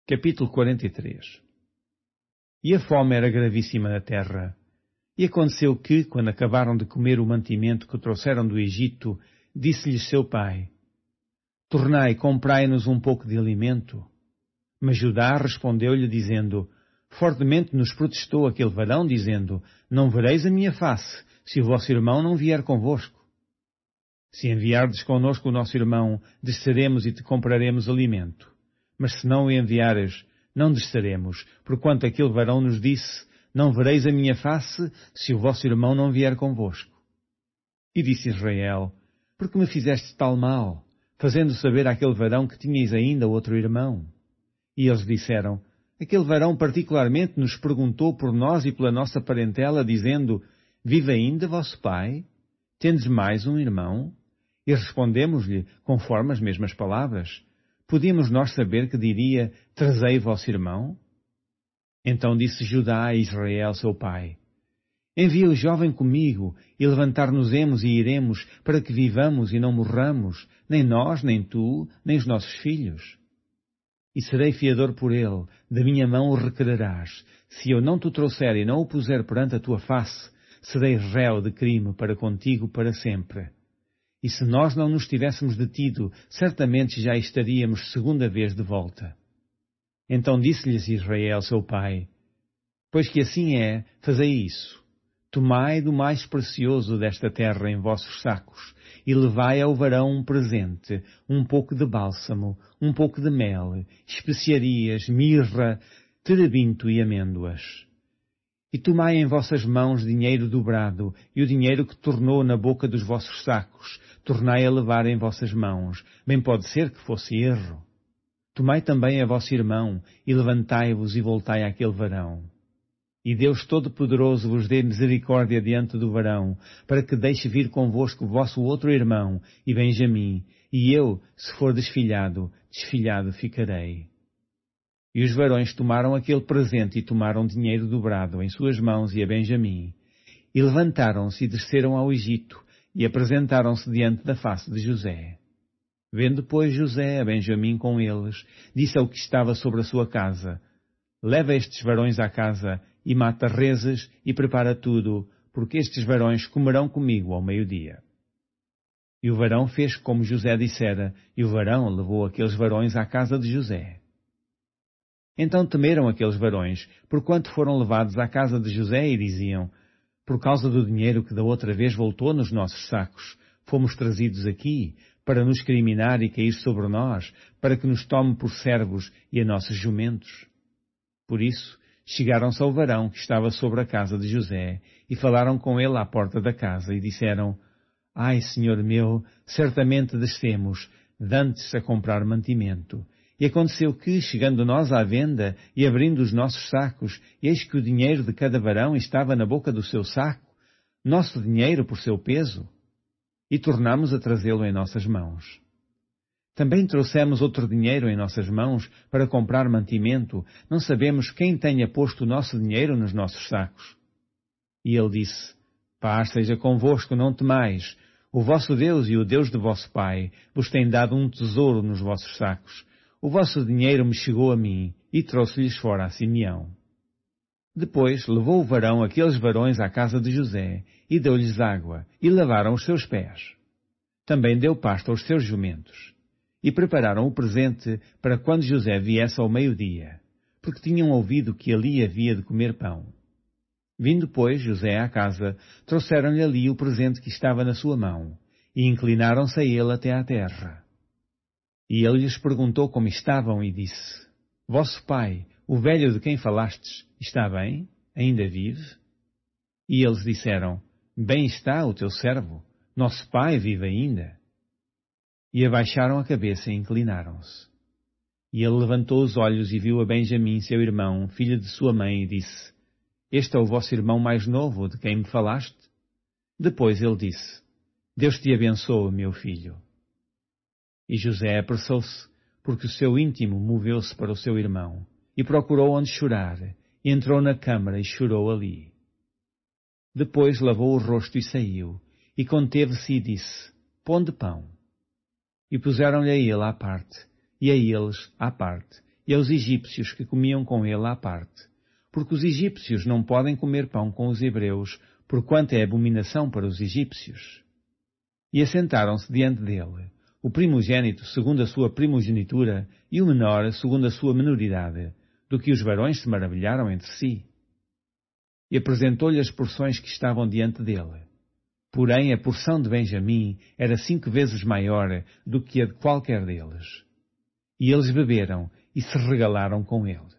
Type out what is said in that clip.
Capítulo 43. E a fome era gravíssima na terra. E aconteceu que, quando acabaram de comer o mantimento que trouxeram do Egito, disse-lhes seu pai: Tornai, comprai-nos um pouco de alimento. Mas Judá respondeu-lhe, dizendo: Fortemente nos protestou aquele varão, dizendo: Não vereis a minha face, se o vosso irmão não vier convosco. Se enviardes connosco o nosso irmão, desceremos e te compraremos alimento. Mas se não o enviares, não desceremos, porquanto aquele varão nos disse: Não vereis a minha face, se o vosso irmão não vier convosco. E disse Israel: Por que me fizeste tal mal, fazendo saber àquele varão que tinhais ainda outro irmão? E eles disseram: Aquele varão particularmente nos perguntou por nós e pela nossa parentela, dizendo: Vive ainda vosso pai? Tendes mais um irmão? E respondemos-lhe, conforme as mesmas palavras. Podíamos nós saber que diria: Trazei vosso irmão? Então disse Judá a Israel, seu pai: Envia o jovem comigo, e levantar-nos-emos e iremos, para que vivamos e não morramos, nem nós, nem tu, nem os nossos filhos. E serei fiador por ele, da minha mão o requererás. Se eu não te trouxer e não o puser perante a tua face, serei réu de crime para contigo para sempre. E se nós não nos tivéssemos detido, certamente já estaríamos segunda vez de volta. Então disse-lhes Israel, seu pai: Pois que assim é, fazei isso. Tomai do mais precioso desta terra em vossos sacos, e levai ao varão um presente, um pouco de bálsamo, um pouco de mel, especiarias, mirra, terebinto e amêndoas. E tomai em vossas mãos dinheiro dobrado, e o dinheiro que tornou na boca dos vossos sacos, tornai a levar em vossas mãos, bem pode ser que fosse erro. Tomai também a vosso irmão, e levantai-vos e voltai àquele varão. E Deus Todo-Poderoso vos dê misericórdia diante do varão, para que deixe vir convosco o vosso outro irmão, e Benjamim, e eu, se for desfilhado, desfilhado ficarei. E os varões tomaram aquele presente e tomaram dinheiro dobrado em suas mãos e a Benjamim, e levantaram-se e desceram ao Egito, e apresentaram-se diante da face de José. Vendo, pois, José a Benjamim com eles, disse ao que estava sobre a sua casa: Leva estes varões à casa, e mata reses, e prepara tudo, porque estes varões comerão comigo ao meio-dia. E o varão fez como José dissera, e o varão levou aqueles varões à casa de José. Então temeram aqueles varões, porquanto foram levados à casa de José, e diziam: Por causa do dinheiro que da outra vez voltou nos nossos sacos, fomos trazidos aqui, para nos criminar e cair sobre nós, para que nos tome por servos e a nossos jumentos. Por isso, chegaram-se ao varão que estava sobre a casa de José, e falaram com ele à porta da casa, e disseram: Ai, senhor meu, certamente descemos, dantes a comprar mantimento. E aconteceu que, chegando nós à venda, e abrindo os nossos sacos, eis que o dinheiro de cada varão estava na boca do seu saco, nosso dinheiro por seu peso, e tornamos a trazê-lo em nossas mãos. Também trouxemos outro dinheiro em nossas mãos para comprar mantimento, não sabemos quem tenha posto o nosso dinheiro nos nossos sacos. E ele disse: Paz seja convosco, não temais. O vosso Deus e o Deus de vosso pai vos tem dado um tesouro nos vossos sacos. O vosso dinheiro me chegou a mim, e trouxe-lhes fora a Simeão. Depois levou o varão aqueles varões à casa de José, e deu-lhes água, e lavaram os seus pés. Também deu pasto aos seus jumentos. E prepararam o presente para quando José viesse ao meio-dia, porque tinham ouvido que ali havia de comer pão. Vindo, pois, José à casa, trouxeram-lhe ali o presente que estava na sua mão, e inclinaram-se a ele até à terra. E ele lhes perguntou como estavam, e disse: Vosso pai, o velho de quem falastes, está bem? Ainda vive? E eles disseram: Bem está o teu servo, nosso pai vive ainda. E abaixaram a cabeça e inclinaram-se. E ele levantou os olhos e viu a Benjamim, seu irmão, filho de sua mãe, e disse: Este é o vosso irmão mais novo, de quem me falaste? Depois ele disse: Deus te abençoe, meu filho. E José apressou-se, porque o seu íntimo moveu-se para o seu irmão, e procurou onde chorar, e entrou na câmara e chorou ali. Depois lavou o rosto e saiu, e conteve-se e disse: Ponde pão. E puseram-lhe a ele à parte, e a eles à parte, e aos egípcios que comiam com ele à parte, porque os egípcios não podem comer pão com os hebreus, porquanto é abominação para os egípcios. E assentaram-se diante dele, o primogênito segundo a sua primogenitura e o menor segundo a sua menoridade, do que os varões se maravilharam entre si. E apresentou-lhe as porções que estavam diante dele. Porém, a porção de Benjamim era 5 vezes maior do que a de qualquer deles. E eles beberam e se regalaram com ele.